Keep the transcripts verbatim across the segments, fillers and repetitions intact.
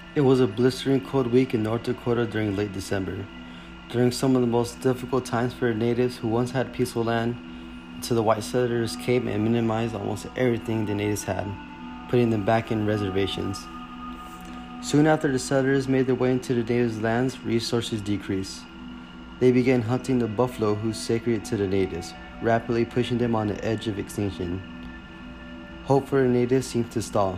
It was a blistering cold week in North Dakota during late December, during some of the most difficult times for natives who once had peaceful land, until the white settlers came and minimized almost everything the natives had, putting them back in reservations. Soon after the settlers made their way into the natives' lands, resources decreased. They began hunting the buffalo, who's sacred to the natives, rapidly pushing them on the edge of extinction. Hope for the natives seemed to stall.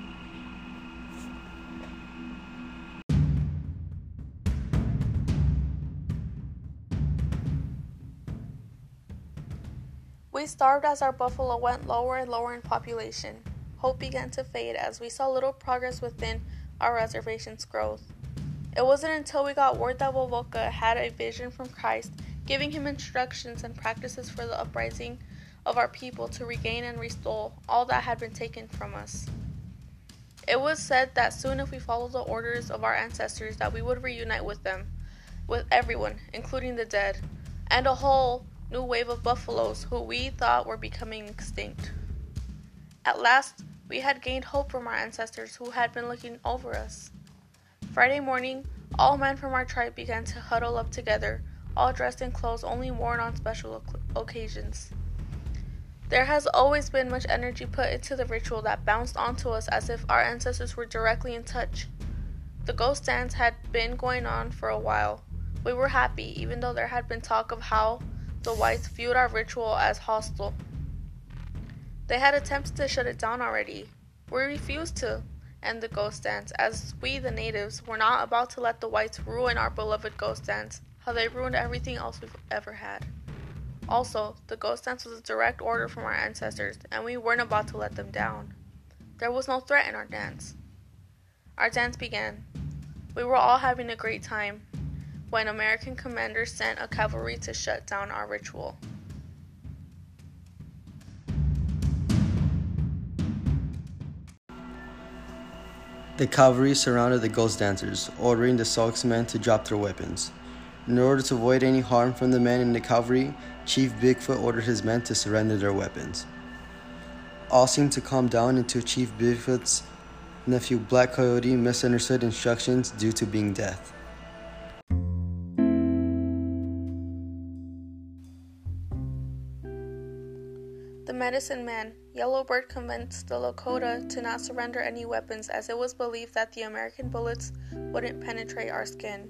We starved as our buffalo went lower and lower in population. Hope began to fade as we saw little progress within our reservation's growth. It wasn't until we got word that Wovoka had a vision from Christ, giving him instructions and practices for the uprising of our people to regain and restore all that had been taken from us. It was said that soon, if we followed the orders of our ancestors, that we would reunite with them, with everyone, including the dead, and a whole new wave of buffaloes who we thought were becoming extinct. At last, we had gained hope from our ancestors who had been looking over us. Friday morning, all men from our tribe began to huddle up together, all dressed in clothes only worn on special occasions. There has always been much energy put into the ritual that bounced onto us as if our ancestors were directly in touch. The ghost dance had been going on for a while. We were happy, even though there had been talk of how the whites viewed our ritual as hostile. They had attempted to shut it down already. We refused to end the ghost dance, as we, the natives, were not about to let the whites ruin our beloved ghost dance, how they ruined everything else we've ever had. Also, the ghost dance was a direct order from our ancestors, and we weren't about to let them down. There was no threat in our dance. Our dance began. We were all having a great time when American commanders sent a cavalry to shut down our ritual. The cavalry surrounded the ghost dancers, ordering the Sauk's men to drop their weapons. In order to avoid any harm from the men in the cavalry, Chief Bigfoot ordered his men to surrender their weapons. All seemed to calm down until Chief Bigfoot's nephew Black Coyote misunderstood instructions due to being deaf. The medicine man, Yellowbird, convinced the Lakota to not surrender any weapons, as it was believed that the American bullets wouldn't penetrate our skin.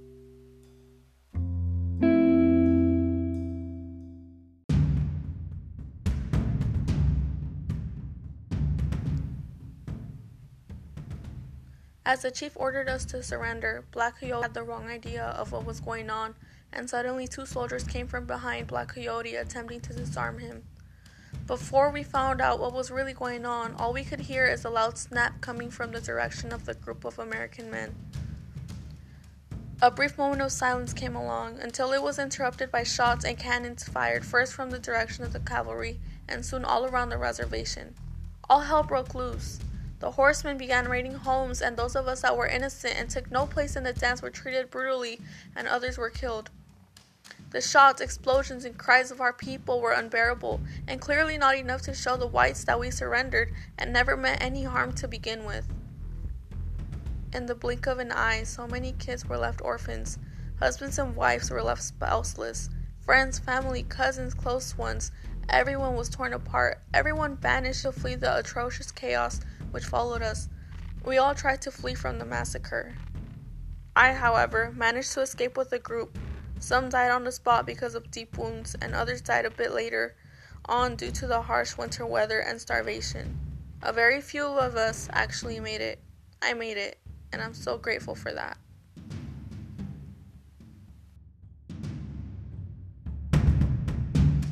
As the chief ordered us to surrender, Black Coyote had the wrong idea of what was going on, and suddenly two soldiers came from behind Black Coyote, attempting to disarm him. Before we found out what was really going on, all we could hear is a loud snap coming from the direction of the group of American men. A brief moment of silence came along, until it was interrupted by shots and cannons fired first from the direction of the cavalry, and soon all around the reservation. All hell broke loose. The horsemen began raiding homes, and those of us that were innocent and took no place in the dance were treated brutally, and others were killed. The shots, explosions, and cries of our people were unbearable, and clearly not enough to show the whites that we surrendered and never meant any harm to begin with. In the blink of an eye, so many kids were left orphans. Husbands and wives were left spouseless. Friends, family, cousins, close ones, everyone was torn apart. Everyone banished to flee the atrocious chaos which followed us. We all tried to flee from the massacre. I, however, managed to escape with the group. Some died on the spot because of deep wounds, and others died a bit later on due to the harsh winter weather and starvation. A very few of us actually made it. I made it, and I'm so grateful for that.